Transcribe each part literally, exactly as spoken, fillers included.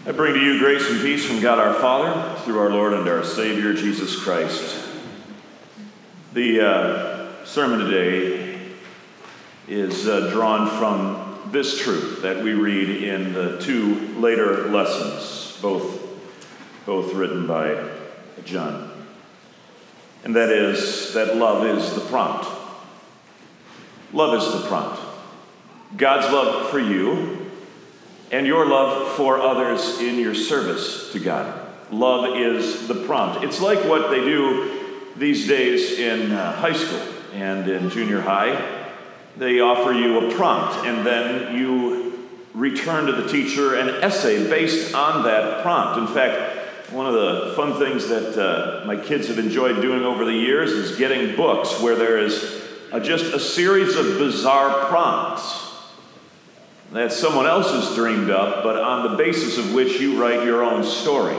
I bring to you grace and peace from God our Father, through our Lord and our Savior, Jesus Christ. The uh, sermon today is uh, drawn from this truth that we read in the two later lessons, both, both written by John. And that is that love is the prompt. Love is the prompt. God's love for you and your love for others in your service to God. Love is the prompt. It's like what they do these days in uh, high school and in junior high. They offer you a prompt, and then you return to the teacher an essay based on that prompt. In fact, one of the fun things that uh, my kids have enjoyed doing over the years is getting books where there is uh, just a series of bizarre prompts that someone else has dreamed up, but on the basis of which you write your own story.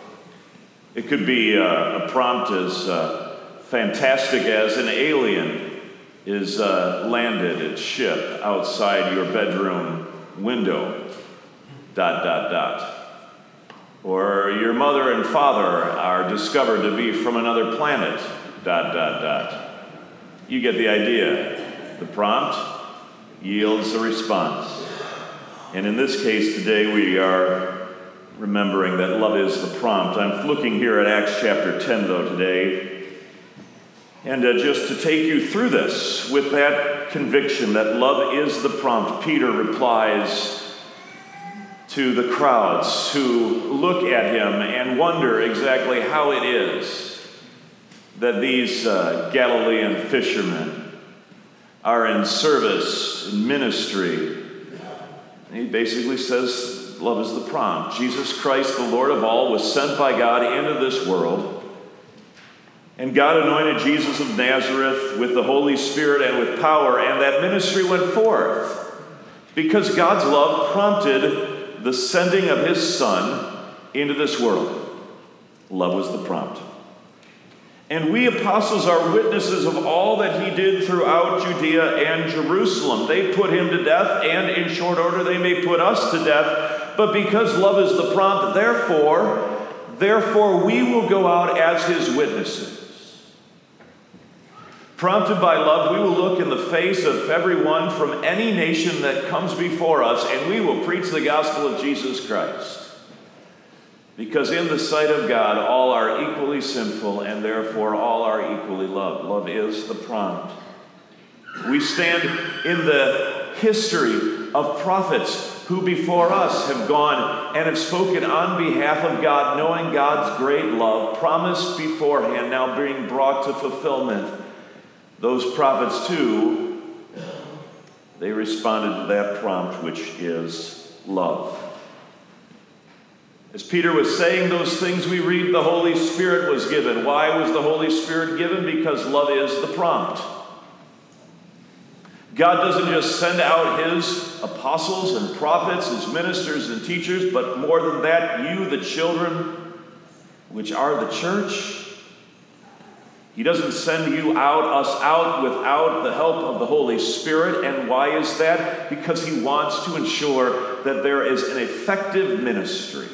It could be uh, a prompt as uh, fantastic as an alien is uh, landed at ship outside your bedroom window, dot, dot, dot. Or your mother and father are discovered to be from another planet, dot, dot, dot. You get the idea. The prompt yields a response. And in this case today, we are remembering that love is the prompt. I'm looking here at Acts chapter ten, though, today. And uh, just to take you through this with that conviction that love is the prompt, Peter replies to the crowds who look at him and wonder exactly how it is that these uh, Galilean fishermen are in service, in ministry. He basically says, love is the prompt. Jesus Christ, the Lord of all, was sent by God into this world. And God anointed Jesus of Nazareth with the Holy Spirit and with power, and that ministry went forth because God's love prompted the sending of his Son into this world. Love was the prompt. And we apostles are witnesses of all that he did throughout Judea and Jerusalem. They put him to death, and in short order they may put us to death. But because love is the prompt, therefore, therefore we will go out as his witnesses. Prompted by love, we will look in the face of everyone from any nation that comes before us, and we will preach the gospel of Jesus Christ. Because in the sight of God, all are equally sinful, and therefore all are equally loved. Love is the prompt. We stand in the history of prophets who before us have gone and have spoken on behalf of God, knowing God's great love, promised beforehand, now being brought to fulfillment. Those prophets, too, they responded to that prompt, which is love. As Peter was saying those things, we read the Holy Spirit was given. Why was the Holy Spirit given? Because love is the prompt. God doesn't just send out his apostles and prophets, his ministers and teachers, but more than that, you, the children, which are the church. He doesn't send you out, us out, without the help of the Holy Spirit. And why is that? Because he wants to ensure that there is an effective ministry.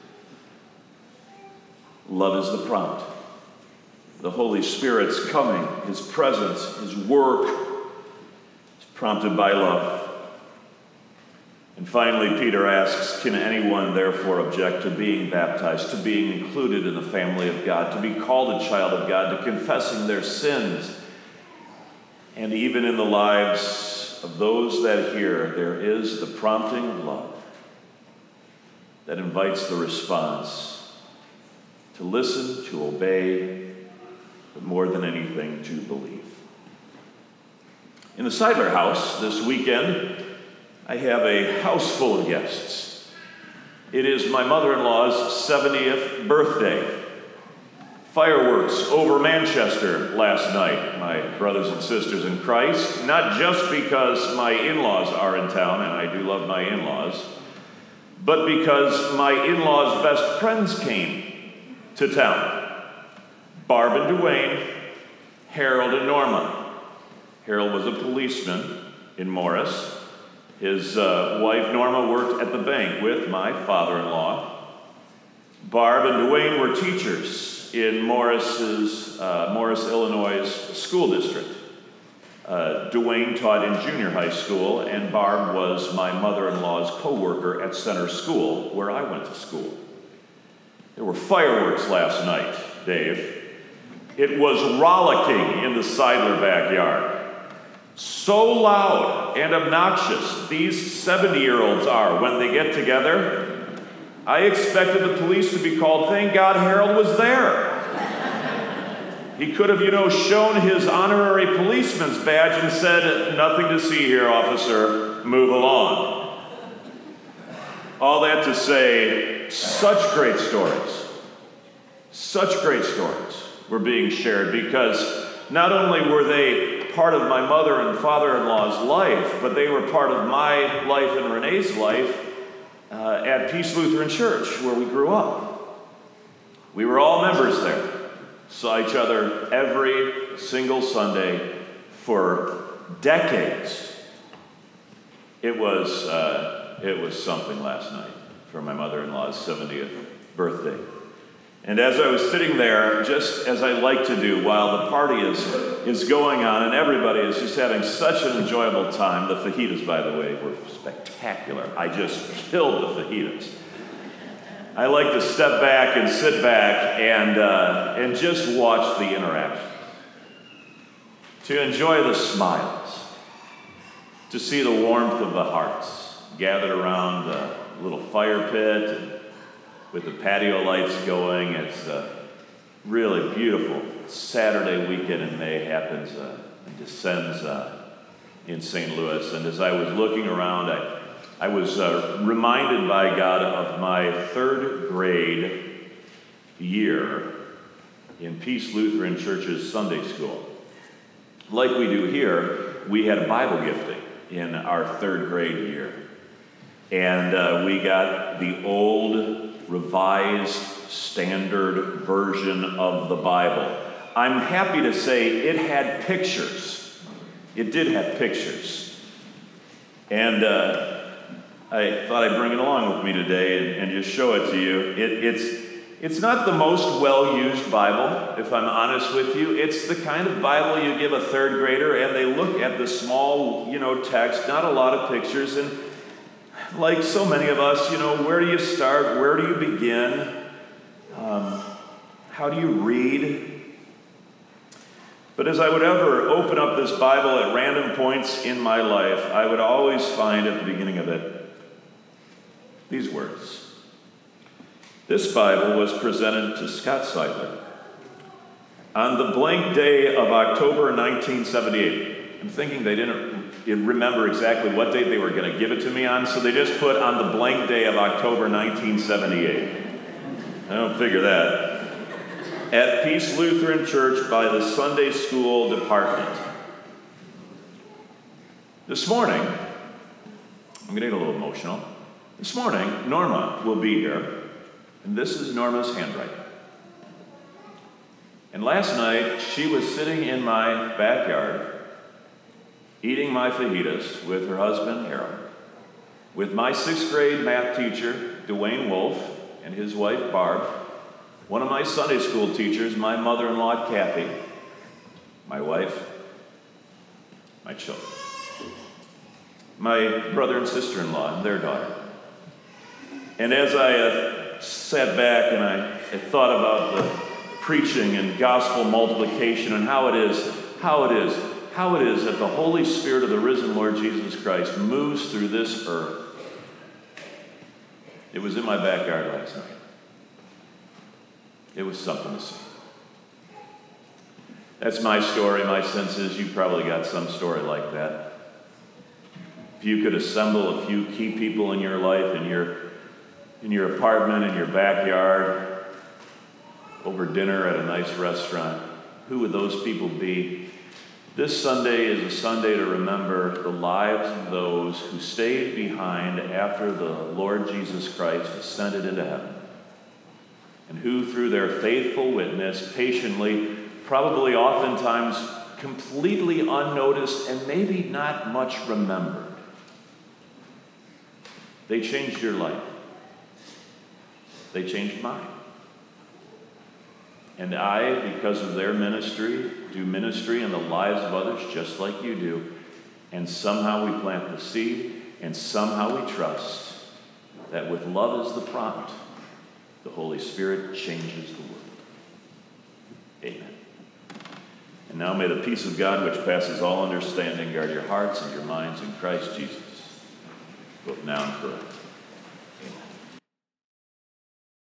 Love is the prompt. The Holy Spirit's coming, his presence, his work is prompted by love. And finally, Peter asks, can anyone therefore object to being baptized, to being included in the family of God, to be called a child of God, to confessing their sins? And even in the lives of those that hear, there is the prompting of love that invites the response to listen, to obey, but more than anything, to believe. In the Seidler house this weekend, I have a house full of guests. It is my mother-in-law's seventieth birthday. Fireworks over Manchester last night, my brothers and sisters in Christ, not just because my in-laws are in town, and I do love my in-laws, but because my in-laws' best friends came to town. Barb and Duane, Harold and Norma. Harold was a policeman in Morris. His uh, wife, Norma, worked at the bank with my father-in-law. Barb and Dwayne were teachers in Morris's, uh, Morris, Illinois' school district. Uh, Dwayne taught in junior high school, and Barb was my mother-in-law's co-worker at Center School, where I went to school. There were fireworks last night, Dave. It was rollicking in the Seidler backyard. So loud and obnoxious these seventy-year-olds are when they get together. I expected the police to be called. Thank God Harold was there. He could have, you know, shown his honorary policeman's badge and said, "Nothing to see here, officer. Move along." All that to say, such great stories. Such great stories were being shared because not only were they part of my mother and father-in-law's life, but they were part of my life and Renee's life uh, at Peace Lutheran Church, where we grew up. We were all members there. Saw each other every single Sunday for decades. It was, uh, it was something last night for my mother-in-law's seventieth birthday. And as I was sitting there, just as I like to do while the party is, is going on and everybody is just having such an enjoyable time, the fajitas, by the way, were spectacular. I just killed the fajitas. I like to step back and sit back and, uh, and just watch the interaction, to enjoy the smiles, to see the warmth of the hearts gathered around the little fire pit and with the patio lights going. It's a really beautiful Saturday weekend in May happens uh, and descends uh, in Saint Louis. And as I was looking around, I, I was uh, reminded by God of my third grade year in Peace Lutheran Church's Sunday school. Like we do here, we had a Bible gifting in our third grade year. And uh, we got the old Revised Standard Version of the Bible. I'm happy to say it had pictures. It did have pictures. And uh, I thought I'd bring it along with me today and, and just show it to you. It, it's, it's not the most well-used Bible, if I'm honest with you. It's the kind of Bible you give a third grader and they look at the small, you know, text, not a lot of pictures, and like so many of us, you know, where do you start? Where do you begin? Um, how do you read? But as I would ever open up this Bible at random points in my life, I would always find at the beginning of it these words. This Bible was presented to Scott Seidler on the blank day of October nineteen seventy-eight. I'm thinking they didn't remember exactly what date they were going to give it to me on, so they just put on the blank day of October nineteen seventy-eight. I don't figure that. At Peace Lutheran Church by the Sunday School Department. This morning, I'm getting a little emotional. This morning, Norma will be here, and this is Norma's handwriting. And last night, she was sitting in my backyard eating my fajitas with her husband, Harold, with my sixth grade math teacher, Dwayne Wolf, and his wife, Barb, one of my Sunday school teachers, my mother-in-law, Kathy, my wife, my children, my brother and sister-in-law and their daughter. And as I uh, sat back and I, I thought about the preaching and gospel multiplication and how it is, how it is, how it is that the Holy Spirit of the risen Lord Jesus Christ moves through this earth. It was in my backyard last night. It was something to see. That's my story. My sense is you probably got some story like that. If you could assemble a few key people in your life, in your, in your apartment, in your backyard, over dinner at a nice restaurant, who would those people be? This Sunday is a Sunday to remember the lives of those who stayed behind after the Lord Jesus Christ ascended into heaven, and who, through their faithful witness, patiently, probably oftentimes completely unnoticed and maybe not much remembered, they changed your life. they changed mine. And I, because of their ministry, do ministry in the lives of others just like you do. And somehow we plant the seed, and somehow we trust that with love as the prompt, the Holy Spirit changes the world. Amen. And now may the peace of God, which passes all understanding, guard your hearts and your minds in Christ Jesus, both now and forever.